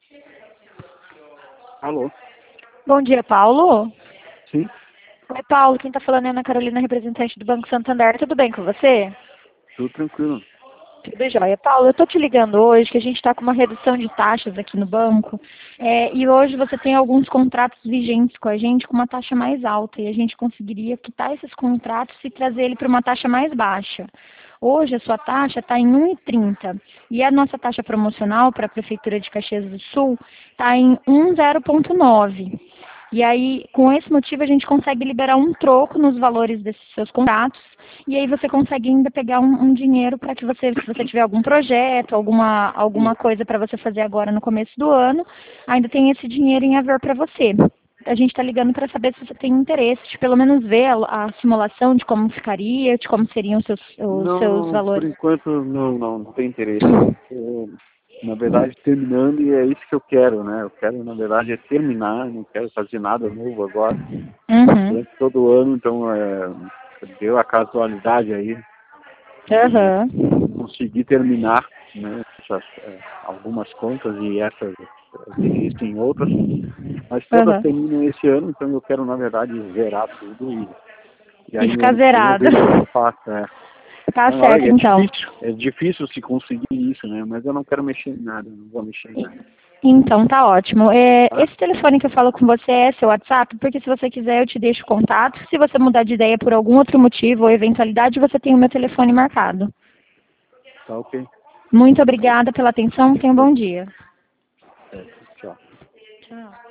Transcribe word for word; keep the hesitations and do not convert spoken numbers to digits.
Alô? Bom dia, Paulo. Sim, Oi, Paulo. Quem está falando é a Ana Carolina, representante do Banco Santander. Tudo bem com você? tudo tranquilo. Tudo jóia. Paulo, eu estou te ligando hoje que a gente está com uma redução de taxas aqui no banco é, e hoje você tem alguns contratos vigentes com a gente com uma taxa mais alta e a gente conseguiria quitar esses contratos e trazer ele para uma taxa mais baixa. Hoje a sua taxa está em um vírgula trinta e a nossa taxa promocional para a Prefeitura de Caxias do Sul está em um zero ponto nove. E aí, com esse motivo, a gente consegue liberar um troco nos valores desses seus contratos, e aí você consegue ainda pegar um, um dinheiro para que você, se você tiver algum projeto, alguma, alguma coisa para você fazer agora no começo do ano, ainda tem esse dinheiro em haver para você. A gente está ligando para saber se você tem interesse de pelo menos ver a, a simulação de como ficaria, de como seriam os seus, os Não, seus não, por valores. enquanto não, não, não tem interesse. Eu, na verdade, terminando, e é isso que eu quero, né? Eu quero, na verdade, é terminar, não quero fazer nada novo agora. Uhum. Durante todo o ano, então, é, deu a casualidade aí de Uhum. conseguir terminar, né, essas, é, algumas contas e essas existem outras, mas todas Uhum. terminam esse ano, então eu quero, na verdade, zerar tudo e, e E aí no ficar ano que vem eu zerado. vejo o que eu faço, né? Tá Não, certo, olha, é então. difícil, é difícil se conseguir isso, né? Mas eu não quero mexer em nada, não vou mexer em nada. Então, tá ótimo. É, Tá? esse telefone que eu falo com você é seu WhatsApp, porque se você quiser eu te deixo o contato. Se você mudar de ideia por algum outro motivo ou eventualidade, você tem o meu telefone marcado. Tá ok. Muito obrigada pela atenção. Tenha um bom dia. É, tchau. Tchau.